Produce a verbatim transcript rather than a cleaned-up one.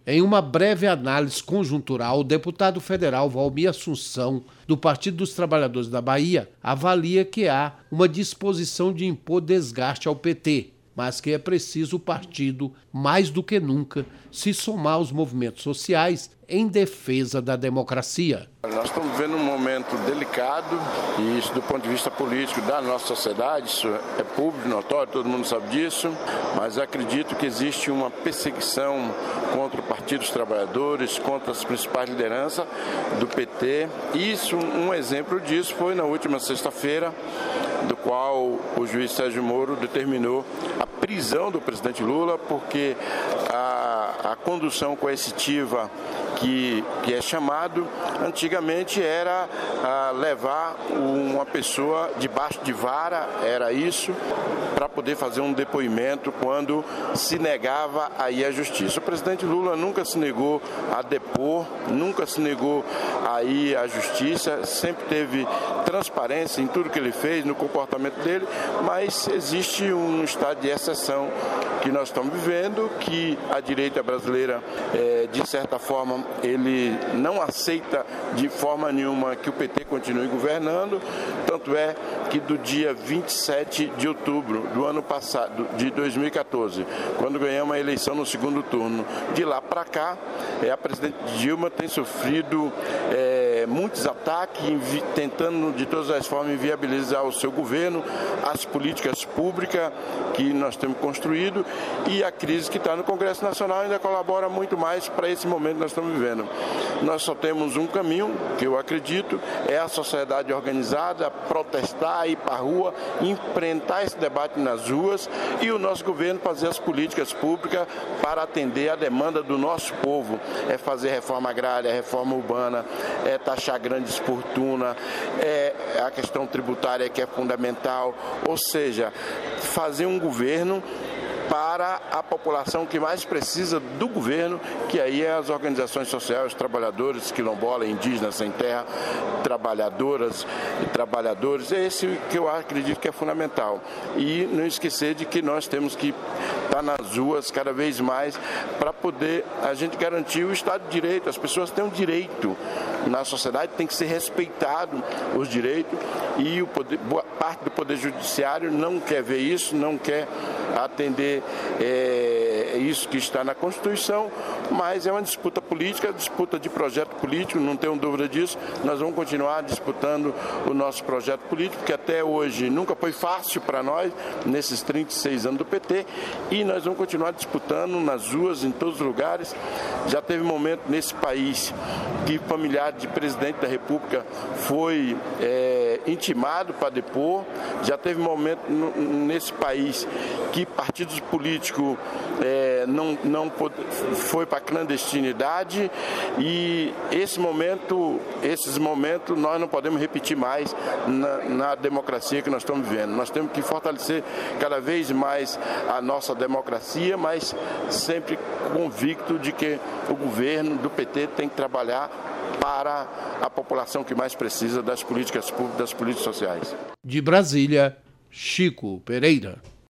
Em uma breve análise conjuntural, o deputado federal Valmir Assunção, do Partido dos Trabalhadores da Bahia, avalia que há uma disposição de impor desgaste ao P T, mas que é preciso o partido, mais do que nunca, se somar aos movimentos sociais em defesa da democracia. Nós estamos vivendo um momento delicado, e isso do ponto de vista político da nossa sociedade, isso é público, notório, todo mundo sabe disso, mas acredito que existe uma perseguição contra o Partido dos Trabalhadores, contra as principais lideranças do P T. Isso, um exemplo disso foi na última sexta-feira, do qual o juiz Sérgio Moro determinou a prisão do presidente Lula, porque a, a condução coercitiva que, que é chamado, antigamente era a levar uma pessoa debaixo de vara, era isso, para poder fazer um depoimento quando se negava a ir à justiça. O presidente Lula nunca se negou a depor, nunca se negou a ir à justiça, sempre teve transparência em tudo que ele fez, no comportamento dele, mas existe um estado de exceção que nós estamos vivendo, que a direita brasileira, é, de certa forma, ele não aceita de forma nenhuma que o P T continue governando, tanto é que do dia vinte e sete de outubro do ano passado, de dois mil e quatorze, quando ganhamos a eleição no segundo turno, de lá para cá, é, a presidente Dilma tem sofrido é, muitos ataques, tentando de todas as formas inviabilizar o seu governo, as políticas públicas que nós temos construído, e a crise que está no Congresso Nacional ainda colabora muito mais para esse momento que nós estamos vivendo. Nós só temos um caminho, que eu acredito, é a sociedade organizada, protestar, ir para a rua, enfrentar esse debate nas ruas, e o nosso governo fazer as políticas públicas para atender a demanda do nosso povo. É fazer reforma agrária, reforma urbana, é taxar grandes fortunas, é a questão tributária que é fundamental, ou seja, fazer um governo para a população que mais precisa do governo, que aí é as organizações sociais, os trabalhadores, quilombola, indígenas, sem terra, trabalhadoras e trabalhadores. É esse que eu acredito que é fundamental. E não esquecer de que nós temos que estar nas ruas cada vez mais para poder a gente garantir o Estado de Direito. As pessoas têm um direito na sociedade, tem que ser respeitado os direitos, e o poder, boa parte do Poder Judiciário não quer ver isso, não quer atender é, isso que está na Constituição, mas é uma disputa política, disputa de projeto político, não tenho dúvida disso. Nós vamos continuar disputando o nosso projeto político, que até hoje nunca foi fácil para nós, nesses trinta e seis anos do P T, e nós vamos continuar disputando nas ruas, em todos os lugares. Já teve momento nesse país que familiar de presidente da República foi é, intimado para depor, já teve momento no, nesse país que partidos políticos é, não, não pode, foi para a clandestinidade, e esse momento, esses momentos nós não podemos repetir mais na, na democracia que nós estamos vivendo. Nós temos que fortalecer cada vez mais a nossa democracia, mas sempre convicto de que o governo do P T tem que trabalhar para a população que mais precisa das políticas públicas, das políticas sociais. De Brasília, Chico Pereira.